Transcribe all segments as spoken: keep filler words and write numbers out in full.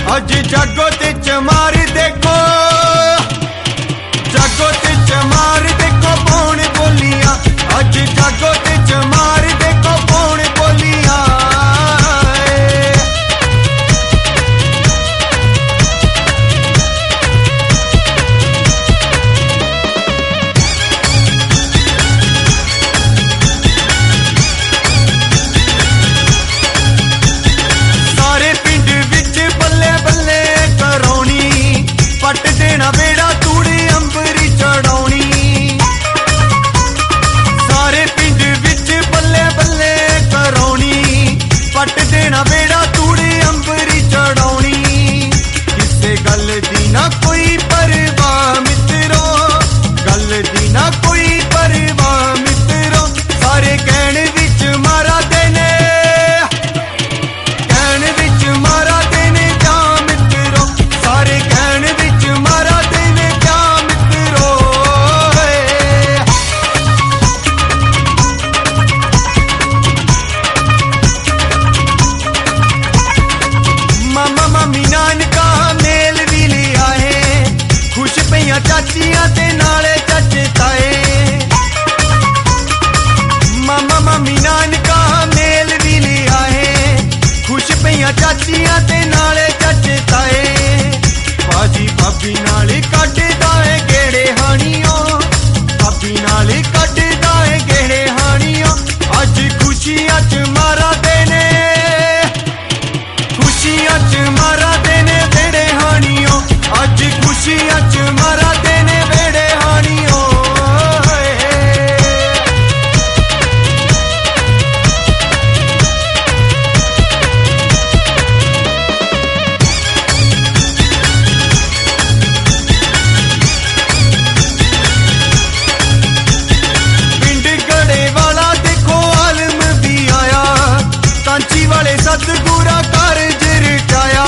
अज जागो ते चमार देखो, जागो ते चमार देखो पौन बोलियां। अज जागो ते चमार देखो पौन बोलियां। सारे पिंड विच बल्ले बल्ले करौनी, पट देना बेड़ा तूड़ी अंबरी चढ़ाउणी। सारे पिंड विच बल्ले बल्ले करौनी, पट देना बेड़ा तूड़ी अंबरी चढ़ाउणी। किसे गल दी ना कोई परवाह मित्रो, गल दी ना कोई परवाह मित्रो। सारे कहण विच मारा देने, कहण विच मारा देने जा मित्रो। सारे कहण विच मारा देने जा मित्रो। मामा मामी नानका मेल भी ले आए, खुश पईयां चाचियां ते नाले चाचे ताए। मामा मामी नानका मेल भी ले आए, खुश पईयां चाचियां ते नाले चाचे ताए। बाजी भाभी नाल कटदा है गेड़े हानियों, भाभी नाल कटदा है गेड़े हानियों। अज खुशियां च मारा देने, खुशियां च मारा देने वेड़े हानियों। अज खुशियां च मारा देने वेड़े हानियों। पिंड गड़े वाला देखो आलम भी आया, कांची वाले सतगुरा कारज रचाया।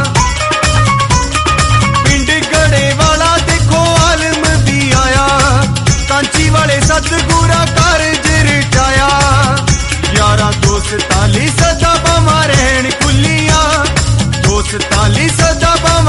पिंड गड़े वाला देखो आलम भी आया, कांची वाले सतगुरा कारज रचाया। यारा दोस्त ताली सदा बमा रहन खुलियां, दोस्त ताली सदा बमा